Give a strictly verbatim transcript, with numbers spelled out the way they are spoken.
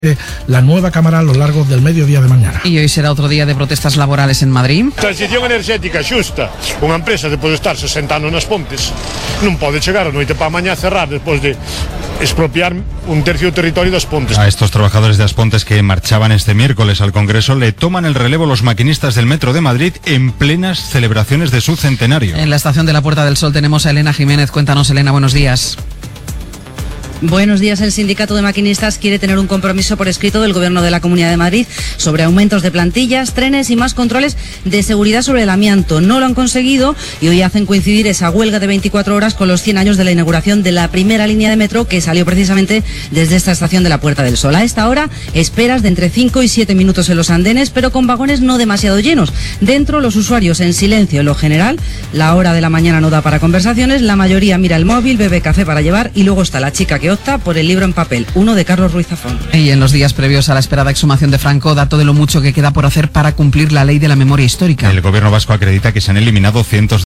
la nueva cámara a lo largo del mediodía de mañana. Y hoy será otro día de protestas laborales en Madrid. Transición enerxética xusta. Unha empresa, depois de estar sesenta anos nas Pontes, non pode chegar a noite para mañá cerrar despois de expropiar un tercio do territorio das Pontes. A estos trabajadores de As Pontes que marchaban este miércoles al Congreso le toman el relevo los maquinistas del Metro de Madrid en plenas celebraciones de su centenario. En la estación de la Puerta del Sol tenemos a Elena Jiménez. Cuéntanos, Elena, buenos días. Buenos días. El sindicato de maquinistas quiere tener un compromiso por escrito del Gobierno de la Comunidad de Madrid sobre aumentos de plantillas, trenes y más controles de seguridad sobre el amianto. No lo han conseguido y hoy hacen coincidir esa huelga de veinticuatro horas con los cien años de la inauguración de la primera línea de metro que salió precisamente desde esta estación de la Puerta del Sol. A esta hora, esperas de entre cinco y siete minutos en los andenes, pero con vagones no demasiado llenos. Dentro, los usuarios en silencio. En lo general, la hora de la mañana no da para conversaciones, la mayoría mira el móvil, bebe café para llevar y luego está la chica que opta por el libro en papel, uno de Carlos Ruiz Zafón. Y en los días previos a la esperada exhumación de Franco, dato de lo mucho que queda por hacer para cumplir la ley de la memoria histórica. El gobierno vasco acredita que se han eliminado cientos